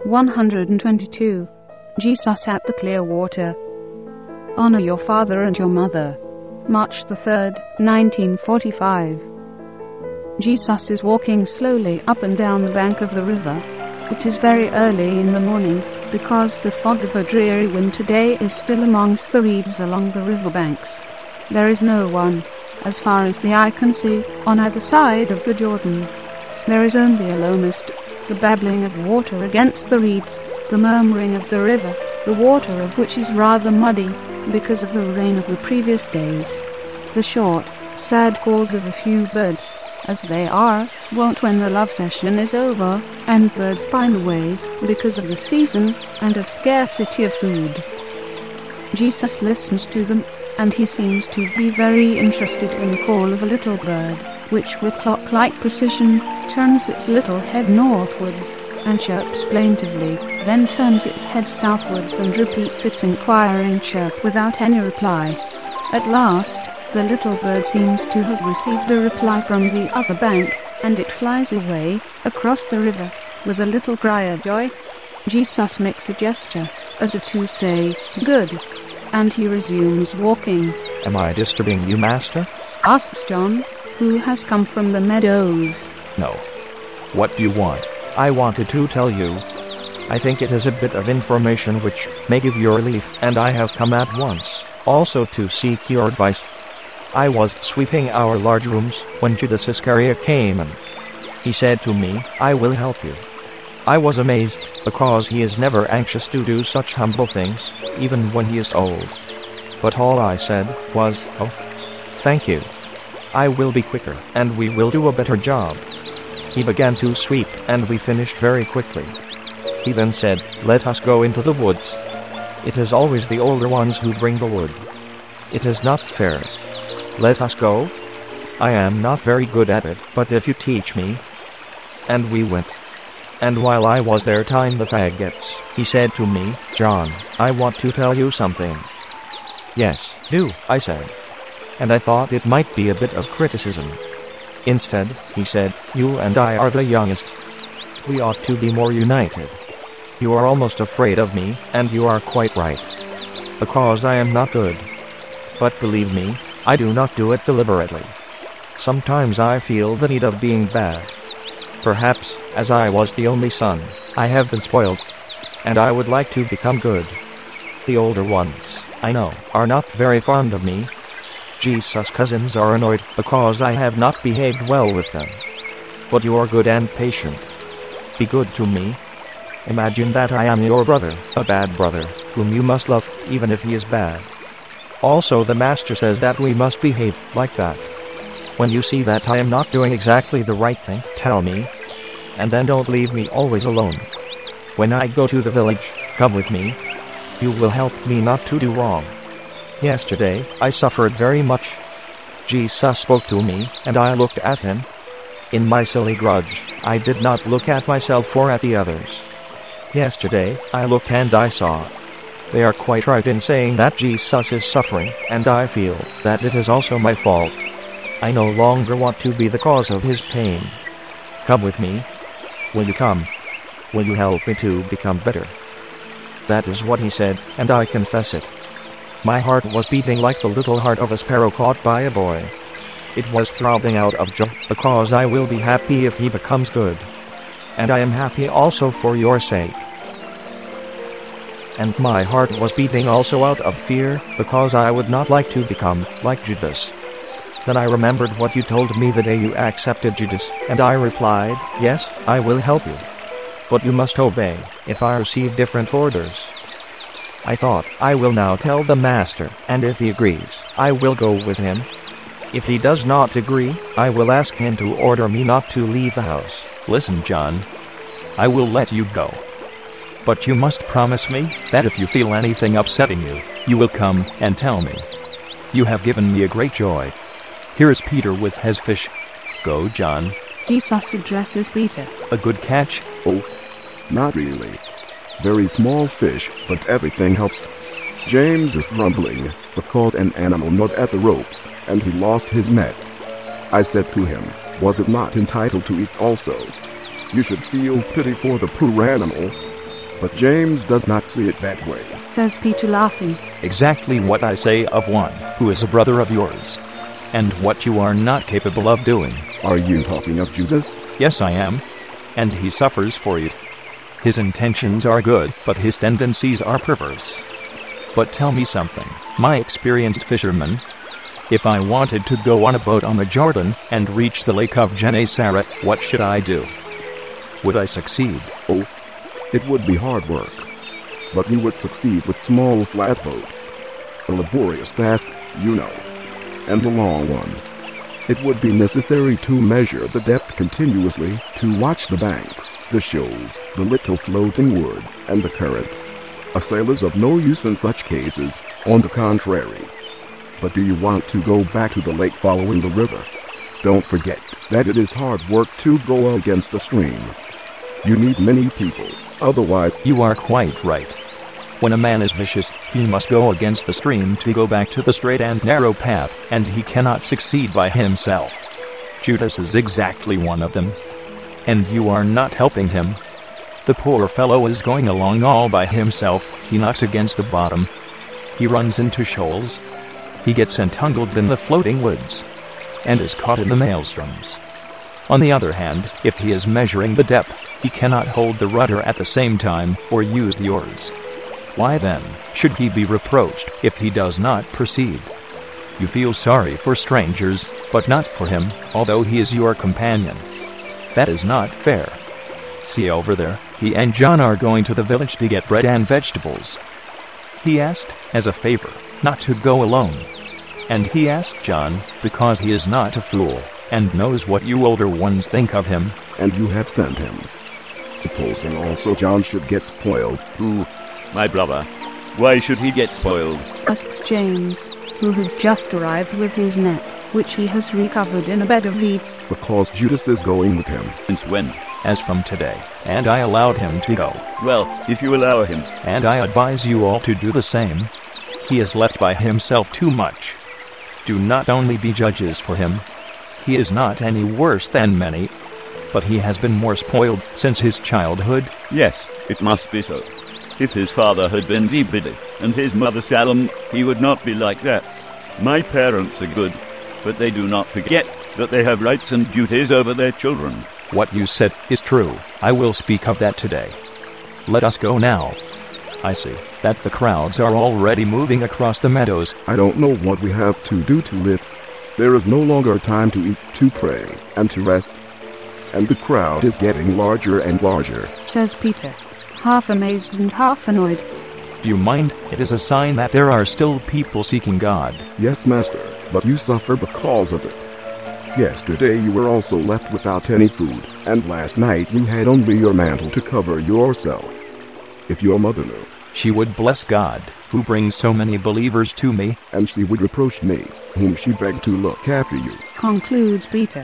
122. Jesus at the clear water. Honor your father and your mother. March the 3rd, 1945. Jesus is walking slowly up and down the bank of the river. It is very early in the morning, because the fog of a dreary winter day is still amongst the reeds along the river banks. There is no one, as far as the eye can see, on either side of the Jordan. There is only a low mist, the babbling of water against the reeds, the murmuring of the river, the water of which is rather muddy, because of the rain of the previous days. The short, sad calls of a few birds, as they are wont when the love session is over, and birds pine away, because of the season, and of scarcity of food. Jesus listens to them, and he seems to be very interested in the call of a little bird, which with clock-like precision turns its little head northwards, and chirps plaintively, then turns its head southwards and repeats its inquiring chirp without any reply. At last, the little bird seems to have received a reply from the other bank, and it flies away, across the river, with a little cry of joy. Jesus makes a gesture, as if to say, "Good," and he resumes walking. "Am I disturbing you, Master?" asks John, who has come from the meadows. "No. What do you want?" "I wanted to tell you. I think it is a bit of information which may give you relief, and I have come at once, also to seek your advice. I was sweeping our large rooms when Judas Iscariot came, and he said to me, 'I will help you.' I was amazed, because he is never anxious to do such humble things, even when he is old. But all I said was, 'Oh, thank you. I will be quicker, and we will do a better job.' He began to sweep, and we finished very quickly. He then said, 'Let us go into the woods. It is always the older ones who bring the wood. It is not fair. Let us go. I am not very good at it, but if you teach me.' And we went. And while I was there tying the faggots, he said to me, 'John, I want to tell you something.' 'Yes, do,' I said. And I thought it might be a bit of criticism. Instead, he said, 'You and I are the youngest. We ought to be more united. You are almost afraid of me, and you are quite right. Because I am not good. But believe me, I do not do it deliberately. Sometimes I feel the need of being bad. Perhaps, as I was the only son, I have been spoiled. And I would like to become good. The older ones, I know, are not very fond of me. Jesus' cousins are annoyed because I have not behaved well with them. But you are good and patient. Be good to me. Imagine that I am your brother, a bad brother, whom you must love, even if he is bad. Also the Master says that we must behave like that. When you see that I am not doing exactly the right thing, tell me. And then don't leave me always alone. When I go to the village, come with me. You will help me not to do wrong. Yesterday, I suffered very much. Jesus spoke to me, and I looked at him. In my silly grudge, I did not look at myself or at the others. Yesterday, I looked and I saw. They are quite right in saying that Jesus is suffering, and I feel that it is also my fault. I no longer want to be the cause of his pain. Come with me. Will you come? Will you help me to become better?" That is what he said, and I confess it. My heart was beating like the little heart of a sparrow caught by a boy. It was throbbing out of joy, because I will be happy if he becomes good. And I am happy also for your sake. And my heart was beating also out of fear, because I would not like to become like Judas. Then I remembered what you told me the day you accepted Judas, and I replied, "Yes, I will help you. But you must obey, if I receive different orders." I thought, I will now tell the Master, and if he agrees, I will go with him. If he does not agree, I will ask him to order me not to leave the house. "Listen, John. I will let you go. But you must promise me that if you feel anything upsetting you, you will come and tell me. You have given me a great joy. Here is Peter with his fish. Go, John." Jesus addresses Peter. "A good catch?" "Oh, not really. Very small fish, but everything helps." James is grumbling because an animal gnawed at the ropes, and he lost his net. I said to him, "Was it not entitled to eat also? You should feel pity for the poor animal." But James does not see it that way, says Peter, laughing. Exactly what I say of one who is a brother of yours, and what you are not capable of doing. Are you talking of Judas? Yes, I am, and he suffers for it. His intentions are good, but his tendencies are perverse. But tell me something, my experienced fisherman. If I wanted to go on a boat on the Jordan and reach the lake of Gennesaret, what should I do? Would I succeed? Oh, it would be hard work, but you would succeed with small flatboats. A laborious task, you know, and a long one. It would be necessary to measure the depth continuously, to watch the banks, the shoals, the little floating wood, and the current. A sail is of no use in such cases, on the contrary. But do you want to go back to the lake following the river? Don't forget that it is hard work to go against the stream. You need many people, otherwise... You are quite right. When a man is vicious, he must go against the stream to go back to the straight and narrow path, and he cannot succeed by himself. Judas is exactly one of them. And you are not helping him. The poor fellow is going along all by himself. He knocks against the bottom. He runs into shoals. He gets entangled in the floating woods, and is caught in the maelstroms. On the other hand, if he is measuring the depth, he cannot hold the rudder at the same time, or use the oars. Why then should he be reproached if he does not proceed? You feel sorry for strangers, but not for him, although he is your companion. That is not fair. See over there, he and John are going to the village to get bread and vegetables. He asked, as a favor, not to go alone. And he asked John, because he is not a fool, and knows what you older ones think of him. And you have sent him. Supposing also John should get spoiled. Who? My brother. Why should he get spoiled? Asks James, who has just arrived with his net, which he has recovered in a bed of reeds. Because Judas is going with him. Since when? As from today, and I allowed him to go. Well, if you allow him. And I advise you all to do the same. He is left by himself too much. Do not only be judges for him. He is not any worse than many, but he has been more spoiled since his childhood. Yes, it must be so. If his father had been Zebedee and his mother Salome, he would not be like that. My parents are good, but they do not forget that they have rights and duties over their children. What you said is true. I will speak of that today. Let us go now. I see that the crowds are already moving across the meadows. I don't know what we have to do to live. There is no longer time to eat, to pray, and to rest. And the crowd is getting larger and larger, says Peter, half amazed and half annoyed. Do you mind? It is a sign that there are still people seeking God. Yes, Master, but you suffer because of it. Yesterday you were also left without any food, and last night you had only your mantle to cover yourself. If your mother knew, she would bless God, who brings so many believers to me, and she would reproach me, whom she begged to look after you, concludes Peter.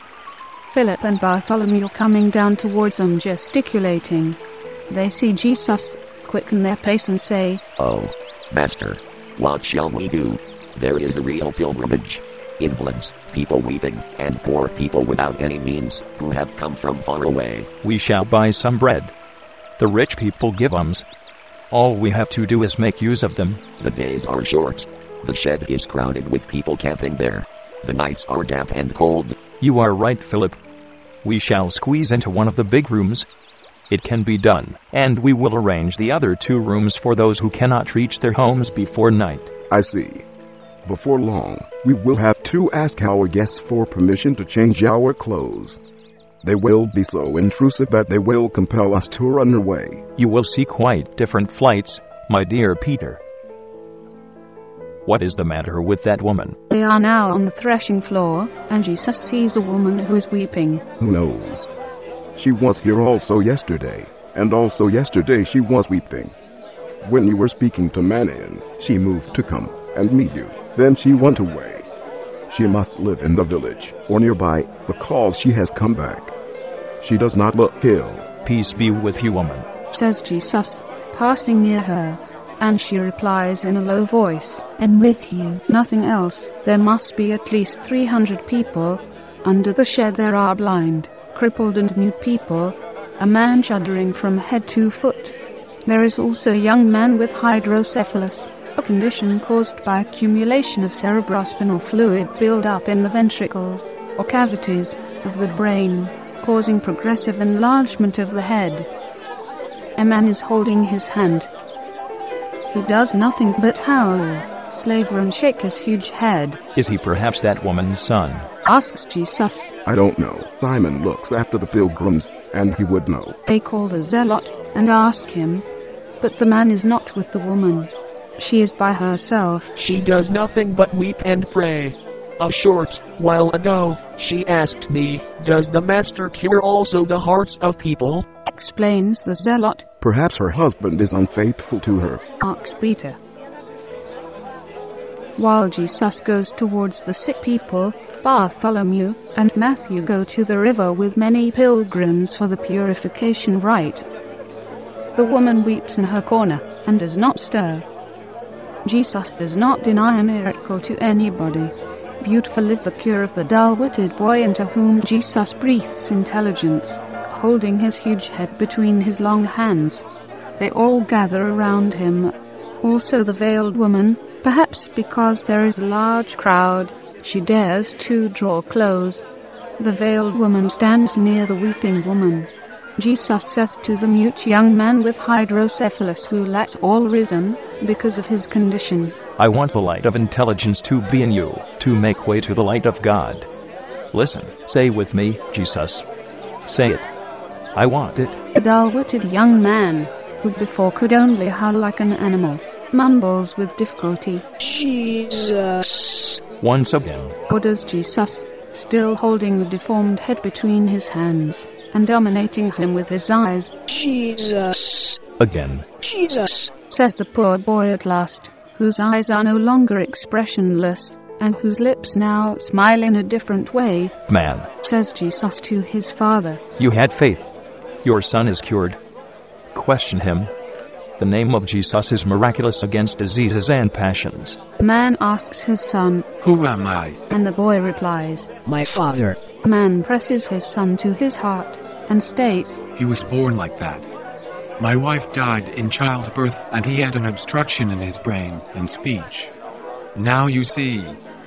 Philip and Bartholomew coming down towards them, gesticulating. They see Jesus, quicken their pace and say, "Oh, Master, what shall we do? There is a real pilgrimage. Invalids, people weeping, and poor people without any means, who have come from far away. We shall buy some bread. The rich people give alms. All we have to do is make use of them. The days are short. The shed is crowded with people camping there. The nights are damp and cold." You are right, Philip. We shall squeeze into one of the big rooms. It can be done, and we will arrange the other 2 rooms for those who cannot reach their homes before night. I see. Before long, we will have to ask our guests for permission to change our clothes. They will be so intrusive that they will compel us to run away. You will see quite different flights, my dear Peter. What is the matter with that woman? They are now on the threshing floor, and Jesus sees a woman who is weeping. Who knows? She was here also yesterday, and also yesterday she was weeping. When you were speaking to Manaen, she moved to come and meet you. Then she went away. She must live in the village, or nearby, because she has come back. She does not look ill. Peace be with you, woman, says Jesus, passing near her. And she replies in a low voice, and with you, nothing else. There must be at least 300 people. Under the shed there are blind, crippled and mute people, a man shuddering from head to foot. There is also a young man with hydrocephalus, a condition caused by accumulation of cerebrospinal fluid build-up in the ventricles, or cavities, of the brain, causing progressive enlargement of the head. A man is holding his hand. He does nothing but howl, slaver, and shake his huge head. Is he perhaps that woman's son? Asks Jesus. I don't know. Simon looks after the pilgrims, and he would know. They call the zealot and ask him, but the man is not with the woman. She is by herself. She does nothing but weep and pray. A short while ago, she asked me, does the Master cure also the hearts of people? Explains the zealot. Perhaps her husband is unfaithful to her. Asks Peter. While Jesus goes towards the sick people, Bartholomew and Matthew go to the river with many pilgrims for the purification rite. The woman weeps in her corner and does not stir. Jesus does not deny a miracle to anybody. Beautiful is the cure of the dull-witted boy into whom Jesus breathes intelligence, holding his huge head between his long hands. They all gather around him. Also the veiled woman, perhaps because there is a large crowd, she dares to draw close. The veiled woman stands near the weeping woman. Jesus says to the mute young man with hydrocephalus who lacks all reason because of his condition, I want the light of intelligence to be in you, to make way to the light of God. Listen, say with me, Jesus. Say it. I want it. The dull-witted young man, who before could only howl like an animal, mumbles with difficulty, Jesus. Once again. Orders Jesus, still holding the deformed head between his hands, and dominating him with his eyes. Jesus. Again. Jesus. Says the poor boy at last, whose eyes are no longer expressionless, and whose lips now smile in a different way. Man. Says Jesus to his father. You had faith. Your son is cured. Question him. The name of Jesus is miraculous against diseases and passions. The man asks his son, Who am I? And the boy replies, My father. The man presses his son to his heart, and states, He was born like that. My wife died in childbirth and he had an obstruction in his brain and speech. Now you see.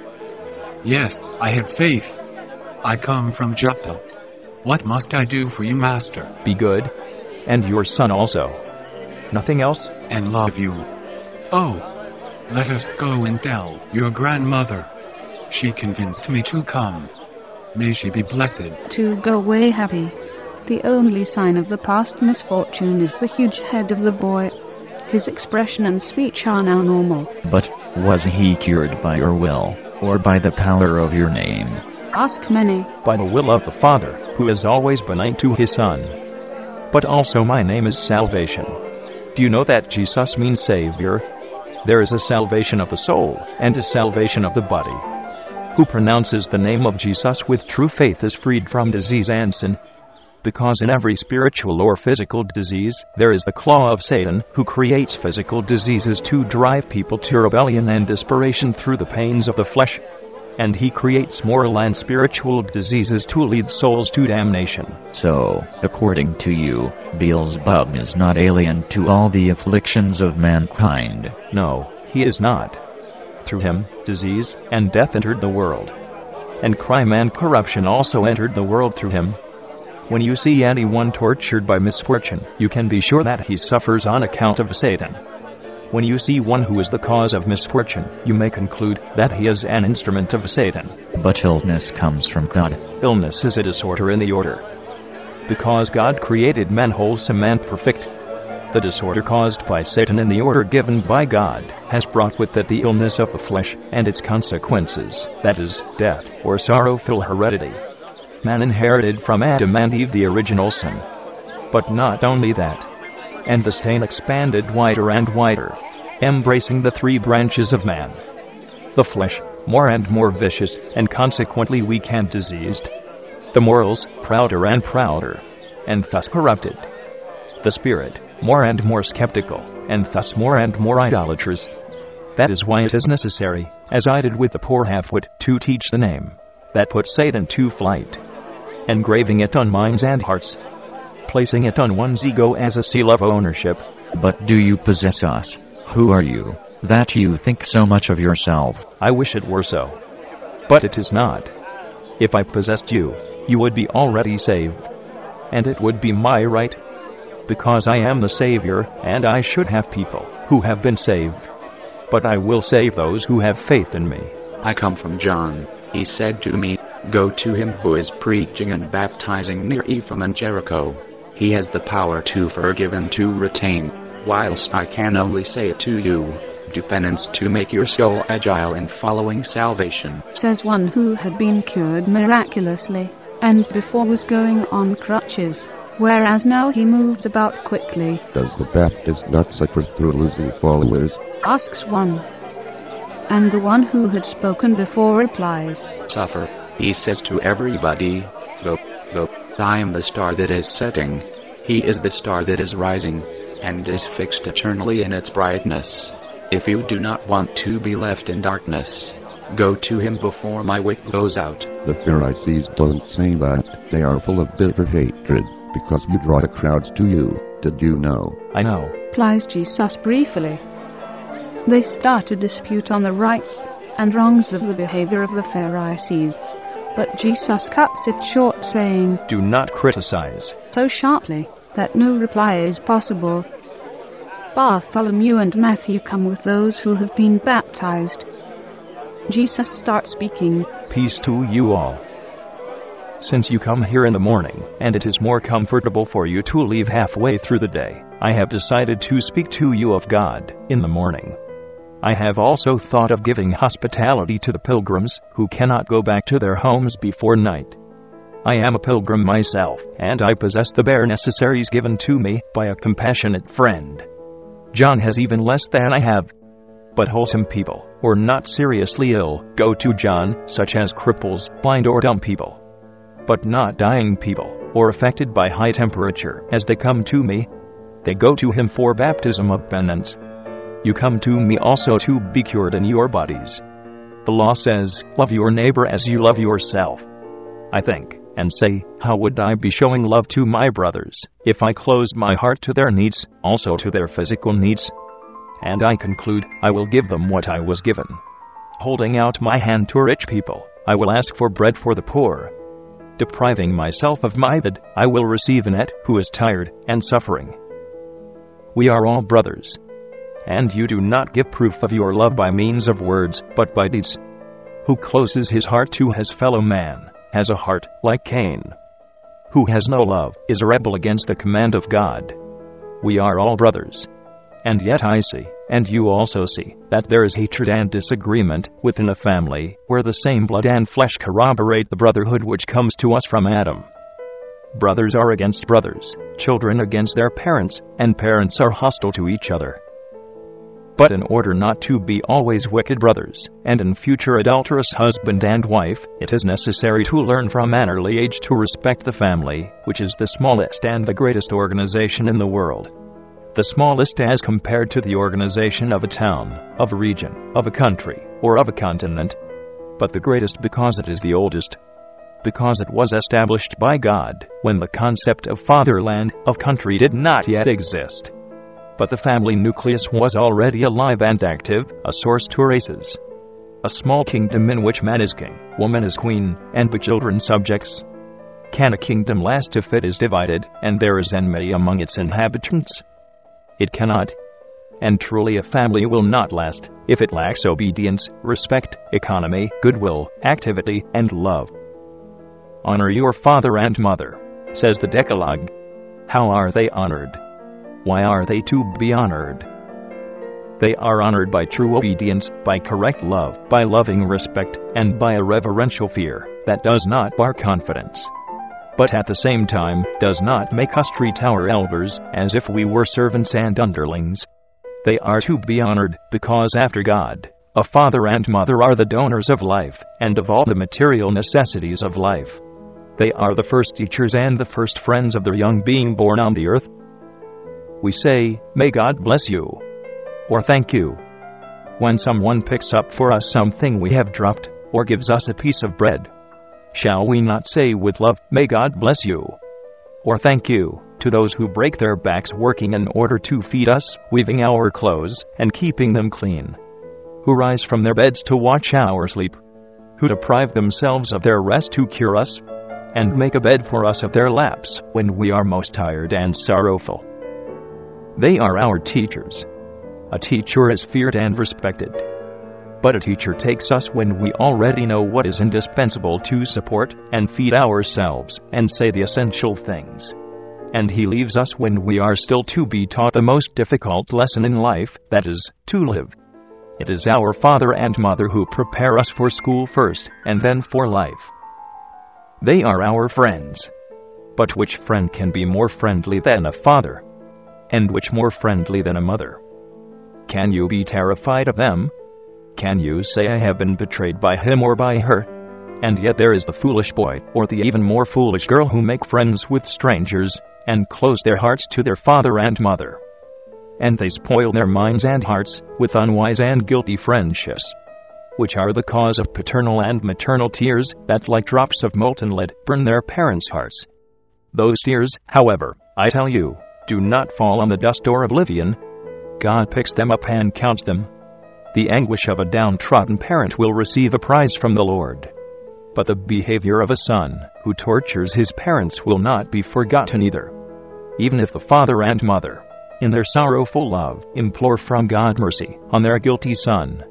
Yes, I have faith. I come from Joppa. What must I do for you, Master? Be good. And your son also. Nothing else? And love you. Oh, let us go and tell your grandmother. She convinced me to come. May she be blessed. To go away happy. The only sign of the past misfortune is the huge head of the boy. His expression and speech are now normal. But was he cured by your will, or by the power of your name? Ask many. By the will of the Father, who is always benign to his Son. But also my name is salvation. Do you know that Jesus means Savior? There is a salvation of the soul, and a salvation of the body. Who pronounces the name of Jesus with true faith is freed from disease and sin. Because in every spiritual or physical disease, there is the claw of Satan, who creates physical diseases to drive people to rebellion and desperation through the pains of the flesh. And he creates moral and spiritual diseases to lead souls to damnation. So, according to you, Beelzebub is not alien to all the afflictions of mankind. No, he is not. Through him, disease and death entered the world. And crime and corruption also entered the world through him. When you see anyone tortured by misfortune, you can be sure that he suffers on account of Satan. When you see one who is the cause of misfortune, you may conclude that he is an instrument of Satan. But illness comes from God. Illness is a disorder in the order. Because God created man wholesome and perfect, the disorder caused by Satan in the order given by God has brought with it the illness of the flesh and its consequences, that is, death or sorrowful heredity. Man inherited from Adam and Eve the original sin. But not only that. And the stain expanded wider and wider, embracing the three branches of man. The flesh, more and more vicious, and consequently weak and diseased. The morals, prouder and prouder, and thus corrupted. The spirit, more and more skeptical, and thus more and more idolatrous. That is why it is necessary, as I did with the poor half-wit, to teach the name that put Satan to flight, engraving it on minds and hearts, placing it on one's ego as a seal of ownership, But do you possess us? Who are you, that you think so much of yourself? I wish it were so. But it is not. If I possessed you, you would be already saved. And it would be my right. Because I am the Savior, and I should have people who have been saved. But I will save those who have faith in me. I come from John. He said to me, go to him who is preaching and baptizing near Ephraim and Jericho. He has the power to forgive and to retain, whilst I can only say to you, do penance to make your soul agile in following salvation. Says one who had been cured miraculously, and before was going on crutches, whereas now he moves about quickly. Does the Baptist not suffer through losing followers? Asks one. And the one who had spoken before replies, Suffer. He says to everybody, go. I am the star that is setting. He is the star that is rising, and is fixed eternally in its brightness. If you do not want to be left in darkness, go to him before my wick goes out. The Pharisees don't say that. They are full of bitter hatred, because you draw the crowds to you. Did you know? I know. Replies Jesus briefly. They start to dispute on the rights and wrongs of the behavior of the Pharisees. But Jesus cuts it short, saying, do not criticize. So sharply that no reply is possible. Bartholomew and Matthew come with those who have been baptized. Jesus starts speaking. Peace to you all. Since you come here in the morning, and it is more comfortable for you to leave halfway through the day, I have decided to speak to you of God in the morning. I have also thought of giving hospitality to the pilgrims who cannot go back to their homes before night. I am a pilgrim myself, and I possess the bare necessaries given to me by a compassionate friend. John has even less than I have. But wholesome people, or not seriously ill, go to John, such as cripples, blind or dumb people. But not dying people, or affected by high temperature, as they come to me. They go to him for baptism of penance. You come to me also to be cured in your bodies. The law says, love your neighbor as you love yourself. I think, and say, how would I be showing love to my brothers, if I closed my heart to their needs, also to their physical needs? And I conclude, I will give them what I was given. Holding out my hand to rich people, I will ask for bread for the poor. Depriving myself of my bed, I will receive an it who is tired and suffering. We are all brothers. And you do not give proof of your love by means of words, but by deeds. Who closes his heart to his fellow man, has a heart like Cain. Who has no love, is a rebel against the command of God. We are all brothers. And yet I see, and you also see, that there is hatred and disagreement within a family, where the same blood and flesh corroborate the brotherhood which comes to us from Adam. Brothers are against brothers, children against their parents, and parents are hostile to each other. But in order not to be always wicked brothers, and in future adulterous husband and wife, it is necessary to learn from an early age to respect the family, which is the smallest and the greatest organization in the world. The smallest as compared to the organization of a town, of a region, of a country, or of a continent, but the greatest because it is the oldest. Because it was established by God, when the concept of fatherland, of country did not yet exist. But the family nucleus was already alive and active, a source to races. A small kingdom in which man is king, woman is queen, and the children subjects. Can a kingdom last if it is divided, and there is enmity among its inhabitants? It cannot. And truly a family will not last, if it lacks obedience, respect, economy, goodwill, activity, and love. Honor your father and mother, says the Decalogue. How are they honored? Why are they to be honored? They are honored by true obedience, by correct love, by loving respect, and by a reverential fear that does not bar confidence, but at the same time does not make us treat our elders as if we were servants and underlings. They are to be honored because after God, a father and mother are the donors of life and of all the material necessities of life. They are the first teachers and the first friends of the young being born on the earth. We say, may God bless you, or thank you, when someone picks up for us something we have dropped, or gives us a piece of bread. Shall we not say with love, may God bless you, or thank you, to those who break their backs working in order to feed us, weaving our clothes, and keeping them clean, who rise from their beds to watch our sleep, who deprive themselves of their rest to cure us, and make a bed for us of their laps when we are most tired and sorrowful. They are our teachers. A teacher is feared and respected. But a teacher takes us when we already know what is indispensable to support and feed ourselves and say the essential things. And he leaves us when we are still to be taught the most difficult lesson in life, that is, to live. It is our father and mother who prepare us for school first, and then for life. They are our friends. But which friend can be more friendly than a father? And which more friendly than a mother? Can you be terrified of them? Can you say, I have been betrayed by him or by her? And yet there is the foolish boy, or the even more foolish girl who make friends with strangers, and close their hearts to their father and mother. And they spoil their minds and hearts with unwise and guilty friendships, which are the cause of paternal and maternal tears that, like drops of molten lead, burn their parents' hearts. Those tears, however, I tell you, do not fall on the dust or oblivion. God picks them up and counts them. The anguish of a downtrodden parent will receive a prize from the Lord. But the behavior of a son who tortures his parents will not be forgotten either. Even if the father and mother, in their sorrowful love, implore from God mercy on their guilty son.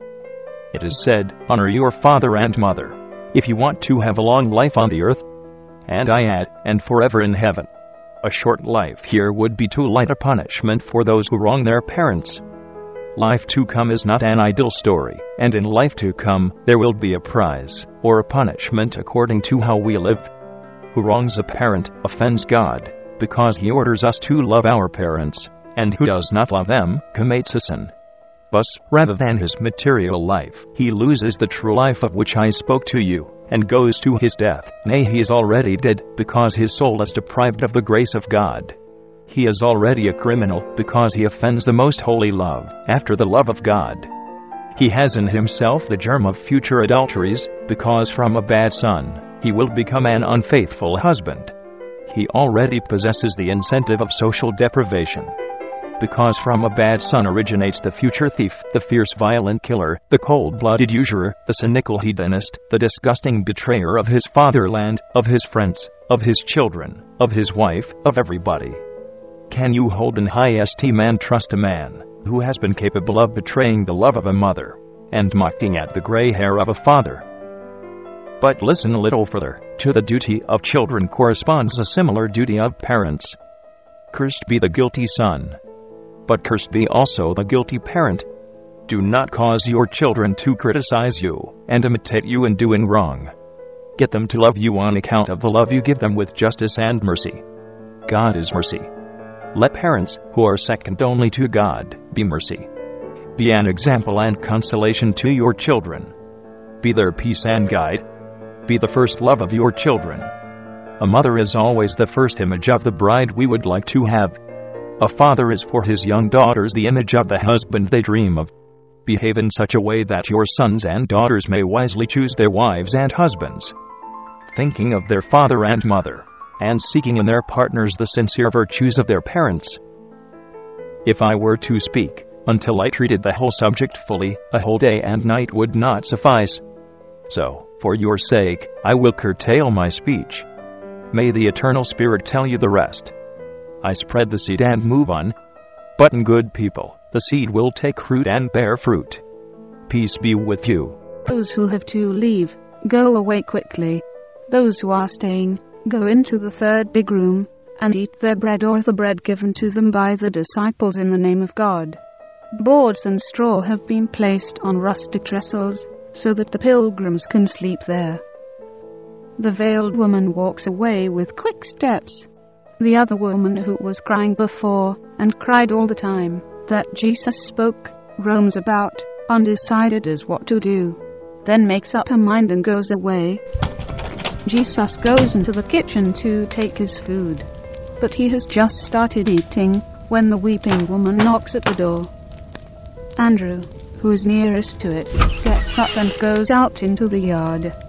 It is said, honor your father and mother, if you want to have a long life on the earth. And I add, and forever in heaven. A short life here would be too light a punishment for those who wrong their parents. Life to come is not an ideal story, and in life to come, there will be a prize, or a punishment according to how we live. Who wrongs a parent, offends God, because he orders us to love our parents, and who does not love them, commits a sin. Thus, rather than his material life, he loses the true life of which I spoke to you, and goes to his death. Nay, he is already dead, because his soul is deprived of the grace of God. He is already a criminal, because he offends the most holy love, after the love of God. He has in himself the germ of future adulteries, because from a bad son, he will become an unfaithful husband. He already possesses the incentive of social deprivation, because from a bad son originates the future thief, the fierce violent killer, the cold-blooded usurer, the cynical hedonist, the disgusting betrayer of his fatherland, of his friends, of his children, of his wife, of everybody. Can you hold in high esteem and trust a man who has been capable of betraying the love of a mother and mocking at the gray hair of a father? But listen a little further. To the duty of children corresponds a similar duty of parents. Cursed be the guilty son, but cursed be also the guilty parent. Do not cause your children to criticize you and imitate you in doing wrong. Get them to love you on account of the love you give them with justice and mercy. God is mercy. Let parents, who are second only to God, be mercy. Be an example and consolation to your children. Be their peace and guide. Be the first love of your children. A mother is always the first image of the bride we would like to have. A father is for his young daughters the image of the husband they dream of. Behave in such a way that your sons and daughters may wisely choose their wives and husbands, thinking of their father and mother, and seeking in their partners the sincere virtues of their parents. If I were to speak until I treated the whole subject fully, a whole day and night would not suffice. So, for your sake, I will curtail my speech. May the Eternal Spirit tell you the rest. I spread the seed and move on. But in good people, the seed will take root and bear fruit. Peace be with you. Those who have to leave, go away quickly. Those who are staying, go into the third big room, and eat their bread or the bread given to them by the disciples in the name of God. Boards and straw have been placed on rustic trestles, so that the pilgrims can sleep there. The veiled woman walks away with quick steps. The other woman who was crying before, and cried all the time that Jesus spoke, roams about, undecided as what to do, then makes up her mind and goes away. Jesus goes into the kitchen to take his food, but he has just started eating when the weeping woman knocks at the door. Andrew, who is nearest to it, gets up and goes out into the yard.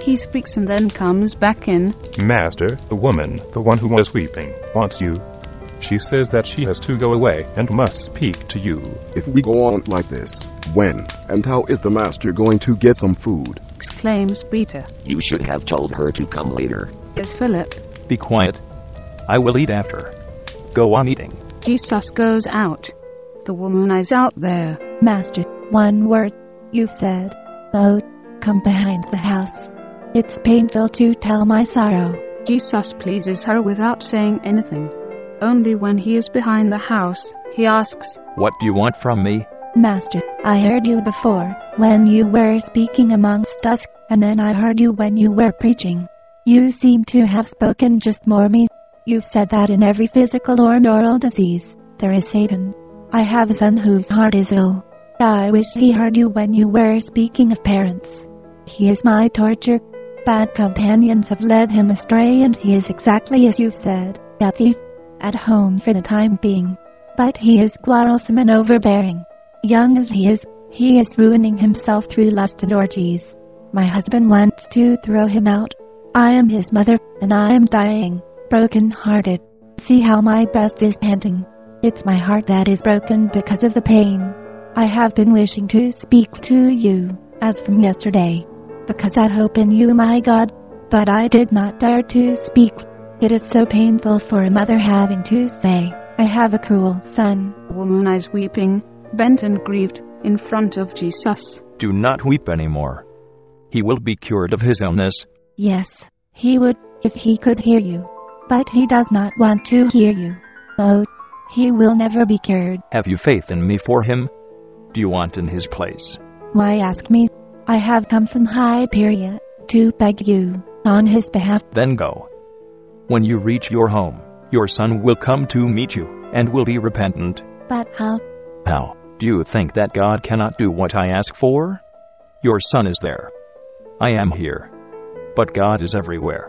He speaks and then comes back in. Master, the woman, the one who was weeping, wants you. She says that she has to go away and must speak to you. If we go on like this, when and how is the master going to get some food? Exclaims Peter. You should have told her to come later. Is Philip. Be quiet. I will eat after. Go on eating. Jesus goes out. The woman is out there. Master, one word. You said, "Oh, come behind the house." It's painful to tell my sorrow. Jesus pleases her without saying anything. Only when he is behind the house, he asks, What do you want from me? Master, I heard you before, when you were speaking amongst us, and then I heard you when you were preaching. You seem to have spoken just more me. You said that in every physical or moral disease, there is Satan. I have a son whose heart is ill. I wish he heard you when you were speaking of parents. He is my torture. Bad companions have led him astray, and he is exactly as you said, a thief, at home for the time being. But he is quarrelsome and overbearing. Young as he is ruining himself through lust and orgies. My husband wants to throw him out. I am his mother, and I am dying, broken-hearted. See how my breast is panting. It's my heart that is broken because of the pain. I have been wishing to speak to you, as from yesterday, because I hope in you, my God, but I did not dare to speak. It is so painful for a mother having to say, I have a cruel son. The woman is weeping, bent and grieved, in front of Jesus. Do not weep anymore. He will be cured of his illness. Yes, he would, if he could hear you. But he does not want to hear you. Oh, he will never be cured. Have you faith in me for him? Do you want in his place? Why ask me? I have come from Hyperia to beg you on his behalf. Then go. When you reach your home, your son will come to meet you and will be repentant. But how? How? Do you think that God cannot do what I ask for? Your son is there. I am here. But God is everywhere.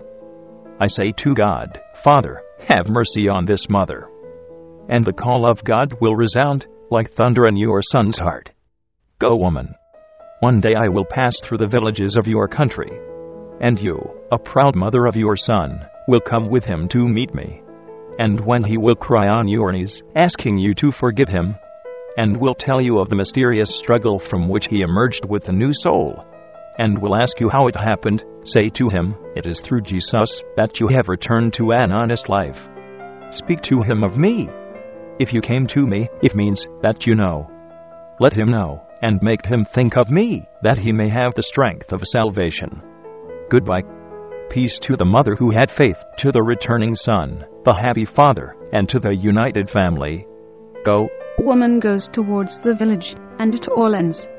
I say to God, Father, have mercy on this mother. And the call of God will resound like thunder in your son's heart. Go, woman. One day I will pass through the villages of your country, and you, a proud mother of your son, will come with him to meet me. And when he will cry on your knees, asking you to forgive him, and will tell you of the mysterious struggle from which he emerged with a new soul, and will ask you how it happened, say to him, it is through Jesus that you have returned to an honest life. Speak to him of me. If you came to me, it means that you know. Let him know, and make him think of me, that he may have the strength of salvation. Goodbye. Peace to the mother who had faith, to the returning son, the happy father, and to the united family. Go. Woman goes towards the village, and it all ends.